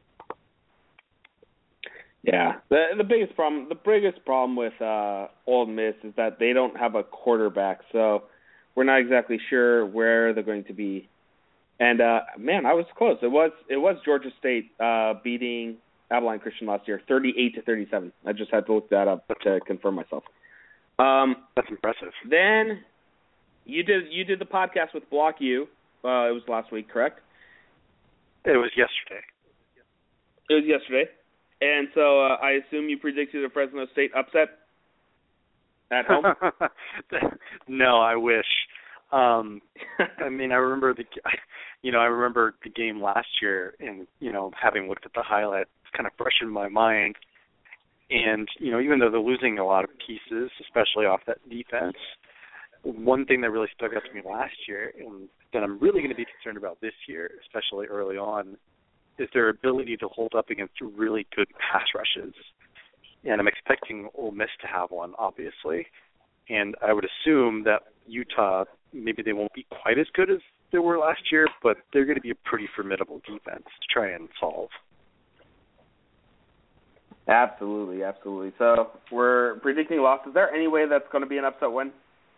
Yeah, the the biggest problem the biggest problem with uh, Ole Miss is that they don't have a quarterback, so we're not exactly sure where they're going to be. And uh, man, I was close. It was it was Georgia State uh, beating Abilene Christian last year, thirty-eight to thirty-seven. I just had to look that up to confirm myself. Um, That's impressive. Then you did you did the podcast with Block U. Uh, it was last week, correct? It was yesterday. It was yesterday. And so uh, I assume you predicted a Fresno State upset at home? No, I wish. Um, I mean, I remember the, you know, I remember the game last year, and you know, having looked at the highlights, it's kind of fresh in my mind. And you know, even though they're losing a lot of pieces, especially off that defense, one thing that really stuck out to me last year, and that I'm really going to be concerned about this year, especially early on, is their ability to hold up against really good pass rushes. And I'm expecting Ole Miss to have one, obviously. And I would assume that Utah, maybe they won't be quite as good as they were last year, but they're going to be a pretty formidable defense to try and solve. Absolutely, absolutely. So we're predicting loss. Is there any way that's going to be an upset win?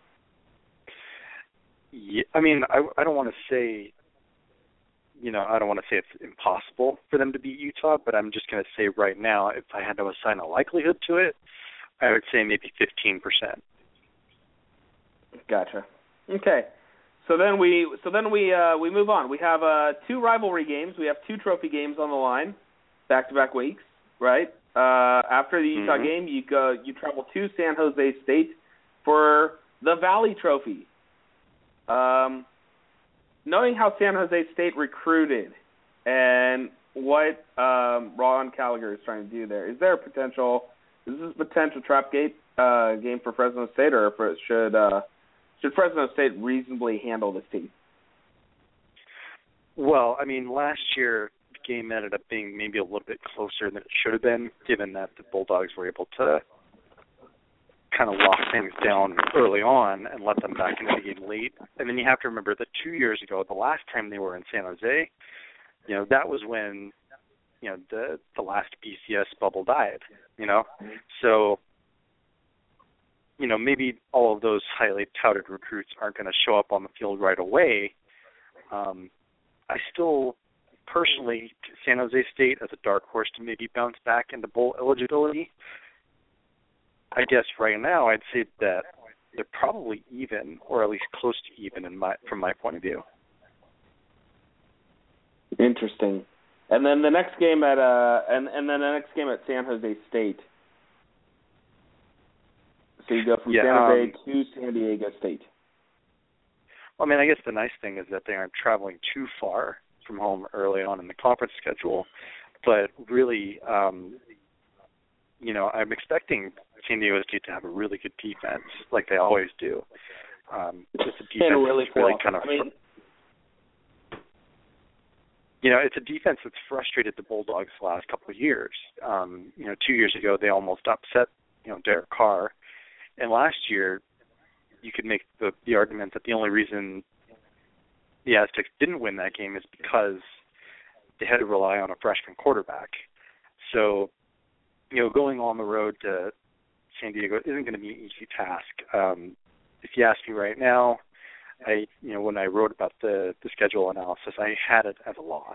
Yeah, I mean, I, I don't want to say, you know, I don't want to say it's impossible for them to beat Utah, but I'm just going to say right now, if I had to assign a likelihood to it, I would say maybe fifteen percent. Gotcha. Okay. So then we so then we uh, we move on. We have uh, two rivalry games. We have two trophy games on the line, back-to-back weeks, right? Uh, after the Utah mm-hmm. game, you go you travel to San Jose State for the Valley Trophy. Um, knowing how San Jose State recruited and what um, Ron Gallagher is trying to do there, is there a potential? Is this a potential trap gate uh, game for Fresno State, or for, should uh, should Fresno State reasonably handle this team? Well, I mean, last year the game ended up being maybe a little bit closer than it should have been, given that the Bulldogs were able to kind of lock things down early on and let them back into the game late. And then you have to remember that two years ago, the last time they were in San Jose, you know, that was when, you know, the the last B C S bubble died, you know. So, you know, maybe all of those highly touted recruits aren't going to show up on the field right away. Um, I still, personally, San Jose State as a dark horse to maybe bounce back into bowl eligibility. I guess right now I'd say that they're probably even, or at least close to even, in my from my point of view. Interesting. And then the next game at uh, and and then the next game at San Jose State. So you go from yeah, San Jose um, to San Diego State. Well, I mean, I guess the nice thing is that they aren't traveling too far from home early on in the conference schedule, but really, um, you know, I'm expecting San Diego State to have a really good defense, like they always do. Um, just a defense really that's really cool. kind of, I mean, you know, it's a defense that's frustrated the Bulldogs the last couple of years. Um, you know, two years ago they almost upset, you know, Derek Carr, and last year you could make the the argument that the only reason the Aztecs didn't win that game is because they had to rely on a freshman quarterback. So, you know, going on the road to San Diego isn't going to be an easy task. Um, if you ask me right now, I, you know, when I wrote about the, the schedule analysis, I had it as a loss.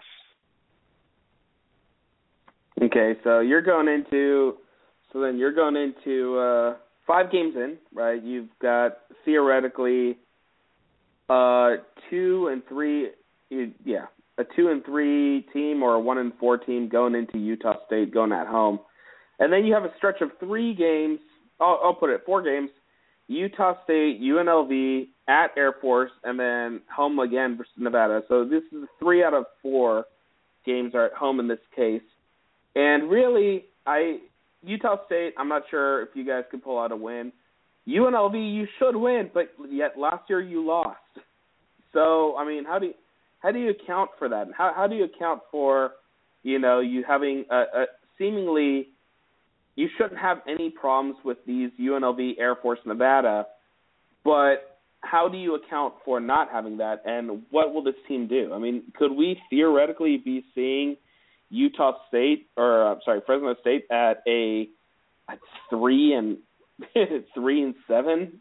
Okay, so you're going into, so then you're going into uh, five games in, right? You've got theoretically uh, two and three, yeah, a two and three team or a one and four team going into Utah State, going at home, and then you have a stretch of three games. I'll, I'll put it four games: Utah State, U N L V, at Air Force, and then home again versus Nevada. So this is three out of four games are at home in this case. And really, I Utah State, I'm not sure if you guys could pull out a win. U N L V, you should win, but yet last year you lost. So, I mean, how do you, how do you account for that? How how do you account for, you know, you having a, a seemingly you shouldn't have any problems with these U N L V, Air Force, Nevada, but how do you account for not having that, and what will this team do? I mean, could we theoretically be seeing Utah State, or I'm sorry, Fresno State at a at three and three and seven?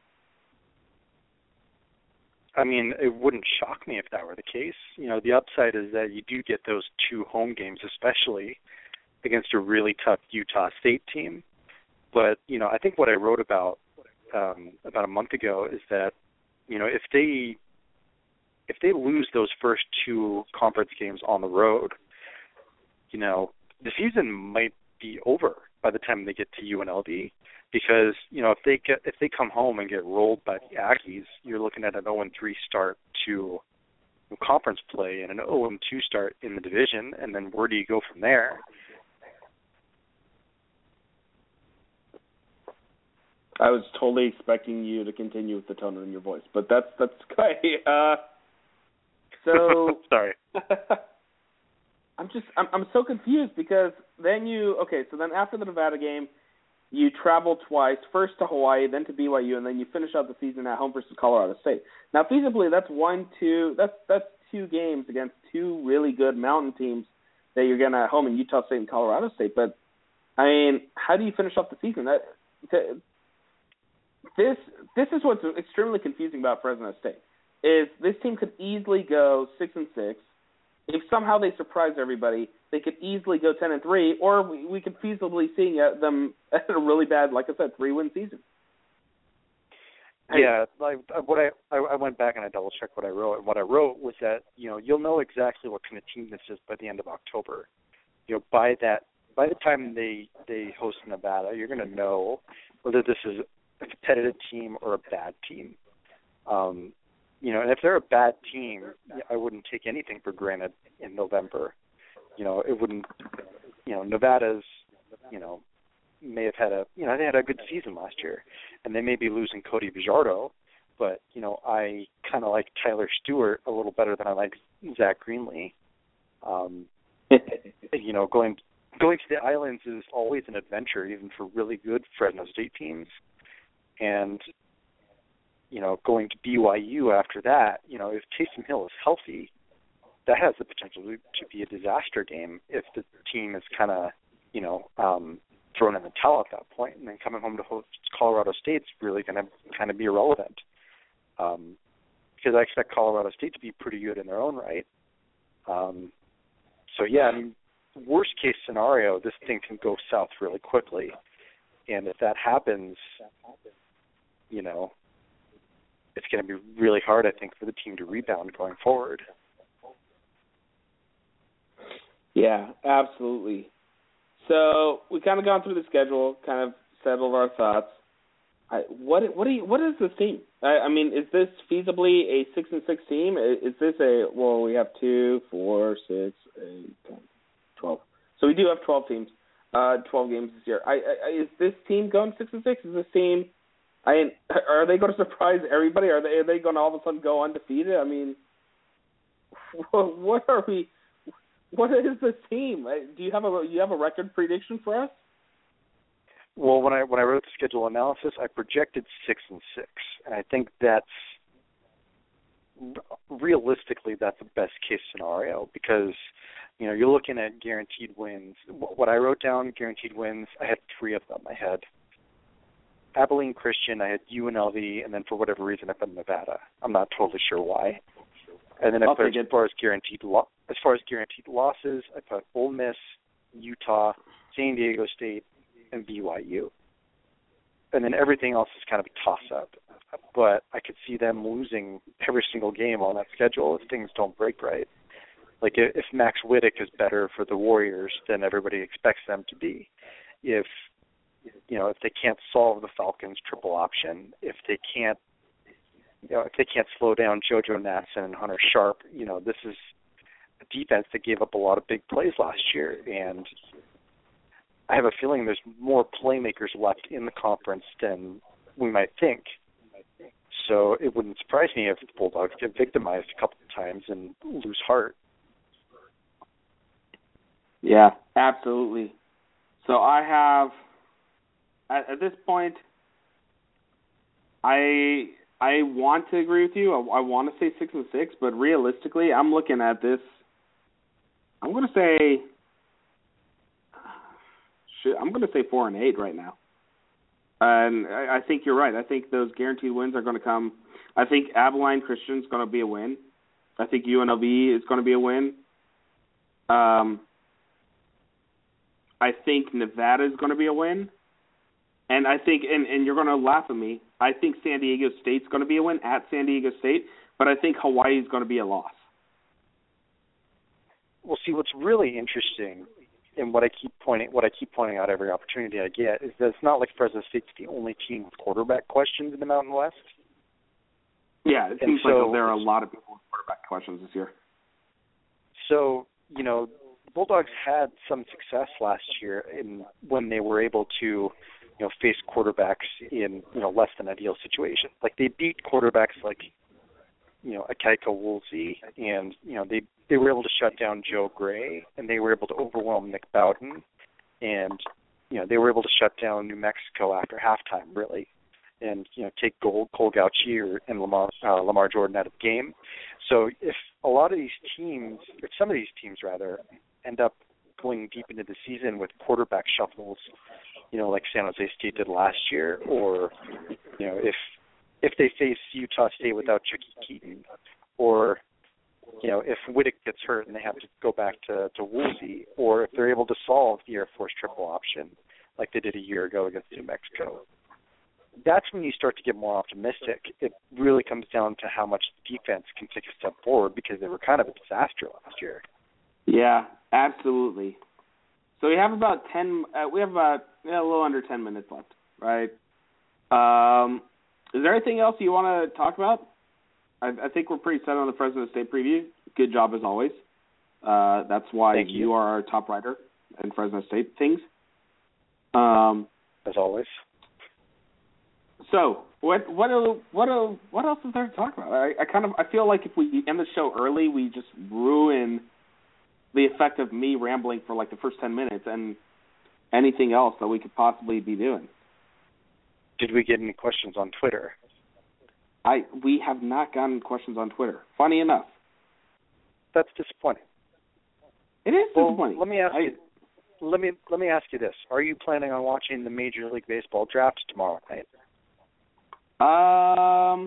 I mean, it wouldn't shock me if that were the case. You know, the upside is that you do get those two home games, especially against a really tough Utah State team. But you know, I think what I wrote about um, about a month ago is that, you know, if they if they lose those first two conference games on the road, you know, the season might be over by the time they get to U N L V, because, you know, if they get if they come home and get rolled by the Aggies, you're looking at an oh and three start to conference play and an oh and two start in the division, and then where do you go from there? I was totally expecting you to continue with the tone in your voice, but that's that's great. Uh, so sorry. I'm just I'm I'm so confused, because then you okay, so then after the Nevada game, you travel twice, first to Hawaii, then to B Y U, and then you finish out the season at home versus Colorado State. Now, feasibly, that's one, two, that's that's two games against two really good mountain teams that you're getting at home in Utah State and Colorado State. But I mean, how do you finish off the season? That to, this this is what's extremely confusing about Fresno State, is this team could easily go six and six. If somehow they surprise everybody, they could easily go ten and three, or we, we could feasibly see them at a really bad, like I said, three win season. Yeah, like what I I went back and I double checked what I wrote, and what I wrote was that, you know, you'll know exactly what kind of team this is by the end of October. You know, by that by the time they they host Nevada, you're going to know whether this is a competitive team or a bad team. Um, You know, and if they're a bad team, I wouldn't take anything for granted in November. You know, it wouldn't, you know, Nevada's, you know, may have had a, you know, they had a good season last year, and they may be losing Cody Bijardo, but, you know, I kind of like Tyler Stewart a little better than I like Zach Greenlee. Um, you know, going going to the Islands is always an adventure, even for really good Fresno State teams. And you know, going to B Y U after that, you know, if Taysom Hill is healthy, that has the potential to be a disaster game if the team is kind of, you know, um, thrown in the towel at that point. And then coming home to host Colorado State's really going to kind of be irrelevant. Um, because I expect Colorado State to be pretty good in their own right. Um, so, yeah, I mean, worst case scenario, this thing can go south really quickly. And if that happens, you know, it's going to be really hard, I think, for the team to rebound going forward. Yeah, absolutely. So we've kind of gone through the schedule, kind of settled our thoughts. I, what what do you, what is this team? I, I mean, is this feasibly a six and six team? Is this a well? We have two, four, six, eight, ten, twelve. So we do have twelve teams, uh, twelve games this year. I, I, is this team going six and six? Is this team? I mean, are they going to surprise everybody? Are they are they going to all of a sudden go undefeated? I mean, what are we? What is this team? Do you have a you have a record prediction for us? Well, when I when I wrote the schedule analysis, I projected six and six, and I think that's realistically that's the best case scenario, because you know you're looking at guaranteed wins. What I wrote down, guaranteed wins, I had three of them. I had Abilene Christian, I had U N L V, and then for whatever reason I put Nevada. I'm not totally sure why. And then as far, as far as guaranteed lo- as far as guaranteed losses, I put Ole Miss, Utah, San Diego State, and B Y U. And then everything else is kind of a toss-up. But I could see them losing every single game on that schedule if things don't break right. Like if Max Wittek is better for the Warriors than everybody expects them to be, if you know if they can't solve the Falcons' triple option, if they can't you know if they can't slow down JoJo Natson and Hunter Sharp, you know this is a defense that gave up a lot of big plays last year, and I have a feeling there's more playmakers left in the conference than we might think. So it wouldn't surprise me if the Bulldogs get victimized a couple of times and lose heart. Yeah, absolutely. So I have, at, at this point, I I want to agree with you. I, I want to say six and six, but realistically, I'm looking at this. I'm going to say, shit, I'm going to say four and eight right now. And I, I think you're right. I think those guaranteed wins are going to come. I think Abilene Christian is going to be a win. I think U N L V is going to be a win. Um. I think Nevada is going to be a win. And I think, and, and you're going to laugh at me, I think San Diego State's going to be a win at San Diego State, but I think Hawaii is going to be a loss. Well, see, what's really interesting, and what I keep pointing, what I keep pointing out every opportunity I get, is that it's not like Fresno State's the only team with quarterback questions in the Mountain West. Yeah, it seems so, like there are a lot of people with quarterback questions this year. So, you know, Bulldogs had some success last year in when they were able to, you know, face quarterbacks in, you know, less than ideal situations. Like they beat quarterbacks like, you know, Akaika Woolsey, and you know they they were able to shut down Joe Gray, and they were able to overwhelm Nick Bowden, and you know they were able to shut down New Mexico after halftime, really, and you know take Cole, Cole Gauchier and Lamar uh, Lamar Jordan out of the game. So if a lot of these teams, or some of these teams rather, end up going deep into the season with quarterback shuffles, you know, like San Jose State did last year, or, you know, if if they face Utah State without Chucky Keaton, or, you know, if Wittek gets hurt and they have to go back to, to Woolsey, or if they're able to solve the Air Force triple option like they did a year ago against New Mexico, that's when you start to get more optimistic. It really comes down to how much the defense can take a step forward, because they were kind of a disaster last year. Yeah, absolutely. So we have about ten. Uh, we have about yeah, a little under ten minutes left, right? Um, is there anything else you want to talk about? I, I think we're pretty set on the Fresno State preview. Good job as always. Uh, that's why you. you are our top writer in Fresno State things. Um, as always. So what what what what else is there to talk about? I, I kind of I feel like if we end the show early, we just ruin the effect of me rambling for like the first ten minutes and anything else that we could possibly be doing. Did we get any questions on Twitter? I we have not gotten questions on Twitter. Funny enough. That's disappointing. It is well, disappointing. Let me ask I, you let me let me ask you this. Are you planning on watching the Major League Baseball draft tomorrow night? Um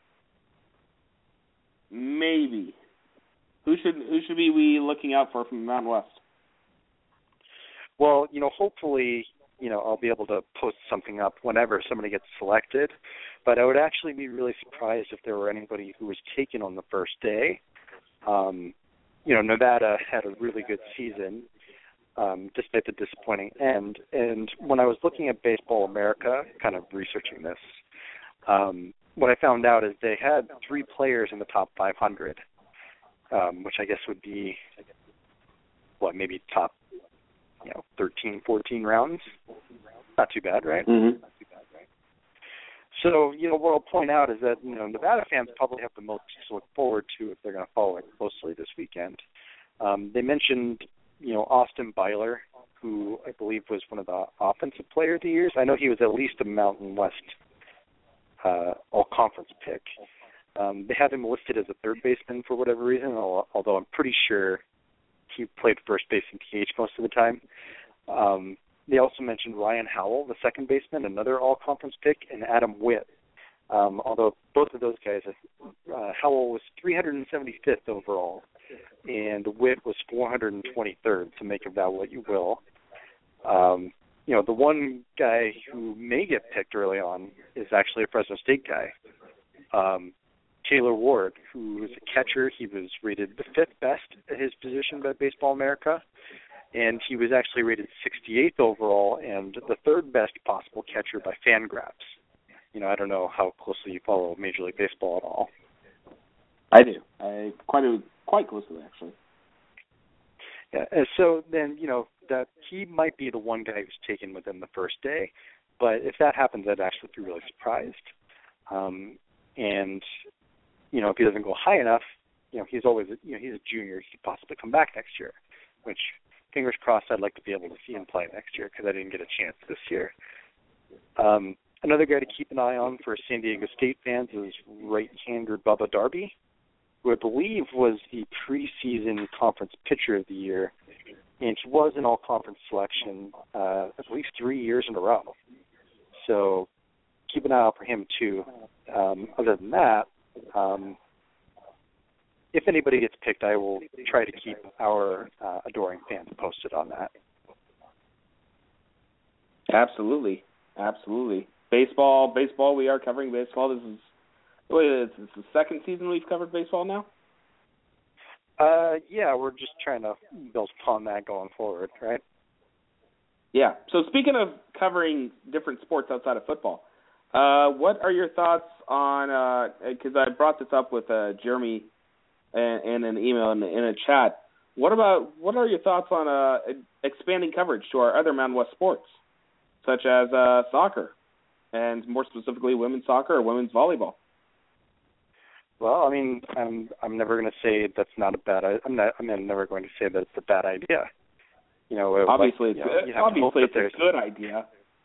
maybe. Who should who should be we looking out for from the Mountain West? Well, you know, hopefully, you know, I'll be able to post something up whenever somebody gets selected. But I would actually be really surprised if there were anybody who was taken on the first day. Um, you know, Nevada had a really good season, um, despite the disappointing end. And when I was looking at Baseball America, kind of researching this, um, what I found out is they had three players in the top five hundred. Um, which I guess would be, what, maybe top, you know, thirteen, fourteen rounds. Not too bad, right? Mm-hmm. Not too bad, right? So, you know, what I'll point out is that, you know, Nevada fans probably have the most to look forward to if they're going to follow it closely this weekend. Um, they mentioned, you know, Austin Byler, who I believe was one of the offensive player of the years. I know he was at least a Mountain West uh, all-conference pick. Um, they have him listed as a third baseman for whatever reason, although I'm pretty sure he played first base and T H most of the time. Um, they also mentioned Ryan Howell, the second baseman, another all-conference pick, and Adam Witt. Um, although both of those guys, uh, Howell was three hundred seventy-fifth overall, and Witt was four hundred twenty-third, so make of that what you will. Um, you know, the one guy who may get picked early on is actually a Fresno State guy, um, Taylor Ward, who is a catcher. He was rated the fifth best at his position by Baseball America, and he was actually rated sixty-eighth overall and the third best possible catcher by Fangraphs. You know, I don't know how closely you follow Major League Baseball at all. I do. I quite quite closely, actually. Yeah, and so then, you know, that he might be the one guy who's taken within the first day, but if that happens, I'd actually be really surprised. Um, and, you know, if he doesn't go high enough, you know, he's always, you know, he's a junior. He could possibly come back next year, which, fingers crossed, I'd like to be able to see him play next year because I didn't get a chance this year. Um, another guy to keep an eye on for San Diego State fans is right-hander Bubba Darby, who I believe was the preseason conference pitcher of the year, and he was an all-conference selection uh, at least three years in a row. So keep an eye out for him, too. Um, other than that, um, if anybody gets picked, I will try to keep our uh, adoring fans posted on that. Absolutely. Absolutely. Baseball, baseball, we are covering baseball. This is Wait, it's, it's the second season we've covered baseball now? Uh, yeah, we're just trying to build upon that going forward, right? Yeah. So speaking of covering different sports outside of football, uh, what are your thoughts on, because uh, I brought this up with uh, Jeremy in, in an email in, in a chat, what about, what are your thoughts on uh, expanding coverage to our other Mountain West sports, such as uh, soccer, and more specifically women's soccer or women's volleyball? Well, I mean, I'm I'm never going to say that's not a bad. I'm not. I'm never going to say that it's a bad idea. You know, obviously, like, you know, it's, obviously it's a good idea.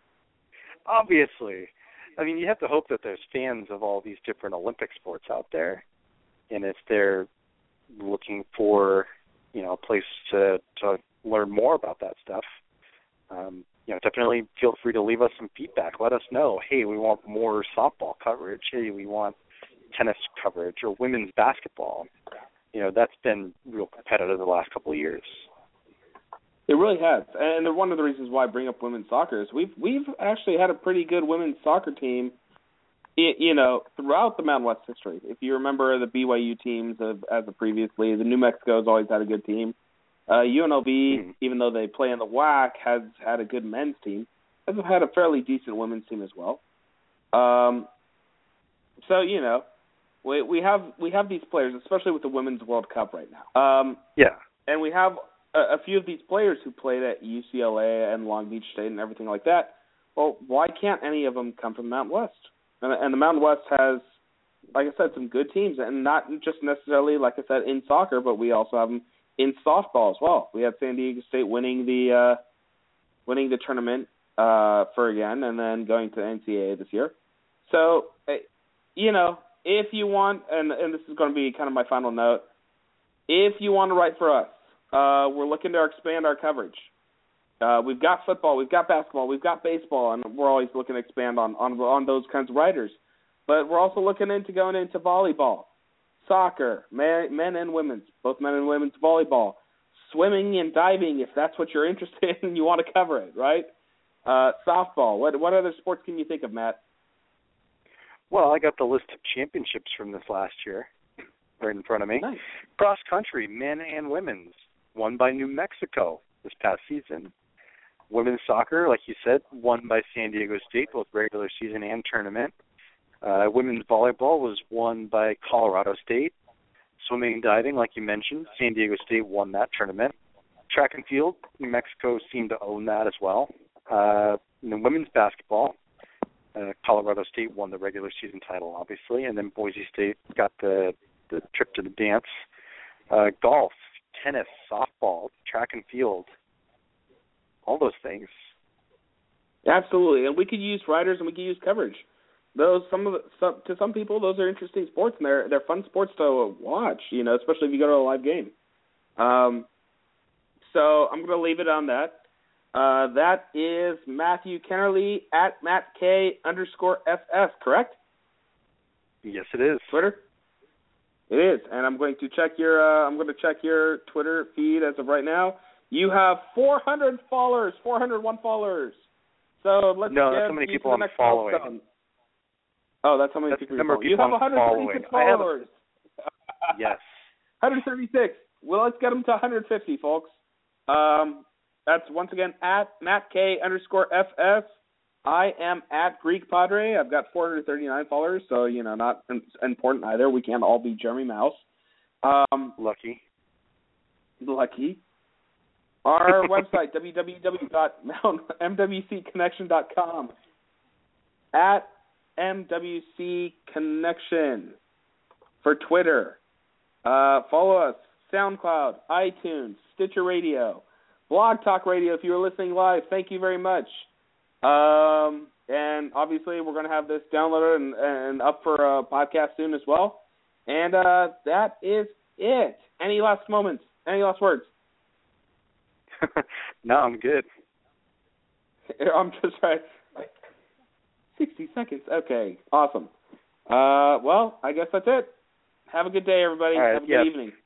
Obviously, I mean, you have to hope that there's fans of all these different Olympic sports out there, and if they're looking for, you know, a place to to learn more about that stuff, um, you know, definitely feel free to leave us some feedback. Let us know. Hey, we want more softball coverage. Hey, we want tennis coverage or women's basketball. You know, that's been real competitive the last couple of years. It really has. And one of the reasons why I bring up women's soccer is we've we've actually had a pretty good women's soccer team, you know, throughout the Mountain West history. If you remember the B Y U teams of, as of previously, the New Mexico's always had a good team. Uh, U N L V, mm-hmm. even though they play in the W A C, has had a good men's team. Has had a fairly decent women's team as well. Um, so, you know, We we have we have these players, especially with the Women's World Cup right now. Um, yeah, and we have a, a few of these players who played at U C L A and Long Beach State and everything like that. Well, why can't any of them come from the Mountain West? And, and the Mountain West has, like I said, some good teams, and not just necessarily, like I said, in soccer, but we also have them in softball as well. We had San Diego State winning the uh, winning the tournament uh, for again, and then going to N C A A this year. So, you know. If you want, and, and this is going to be kind of my final note, if you want to write for us, uh, we're looking to expand our coverage. Uh, we've got football, we've got basketball, we've got baseball, and we're always looking to expand on, on, on those kinds of writers. But we're also looking into going into volleyball, soccer, men, men and women's, both men and women's volleyball, swimming and diving, if that's what you're interested in and you want to cover it, right? Uh, softball. What, what other sports can you think of, Matt? Well, I got the list of championships from this last year right in front of me. Nice. Cross country, men and women's, won by New Mexico this past season. Women's soccer, like you said, won by San Diego State, both regular season and tournament. Uh, women's volleyball was won by Colorado State. Swimming and diving, like you mentioned, San Diego State won that tournament. Track and field, New Mexico seemed to own that as well. Uh, and then women's basketball, Uh, Colorado State won the regular season title, obviously, and then Boise State got the, the trip to the dance. Uh, golf, tennis, softball, track and field, all those things. Absolutely, and we could use writers and we could use coverage. Those some of the, some, to some people, those are interesting sports and they're they're fun sports to watch. You know, especially if you go to a live game. Um, so I'm going to leave it on that. Uh, that is Matthew Kennerly at Matt K underscore F F, correct? Yes, it is. Twitter? It is, and I'm going to check your uh, I'm going to check your Twitter feed as of right now. You have four hundred followers, four hundred one followers. So let's no, get that's how many you people to I'm the next following. milestone. Oh, that's how many that's people the number of you people have. I'm You have one hundred thirty-six following. followers. Yes. one hundred thirty-six. Well, let's get them to one hundred fifty, folks. Um, that's once again at Matt K underscore F F. I am at Greek Padre. I've got four hundred thirty-nine followers, so, you know, not important either. We can't all be Jeremy Mouse. Um, lucky. Lucky. Our website, w w w dot m w c connection dot com. At M W C Connection for Twitter. Uh, follow us, SoundCloud, iTunes, Stitcher Radio, Blog Talk Radio if you're listening live. Thank you very much. Um, and obviously we're going to have this downloaded and, and up for a podcast soon as well. And uh, that is it. Any last moments? Any last words? No, I'm good. I'm just trying. Like, sixty seconds. Okay, awesome. Uh, well, I guess that's it. Have a good day, everybody. All right, Have a yes. good evening.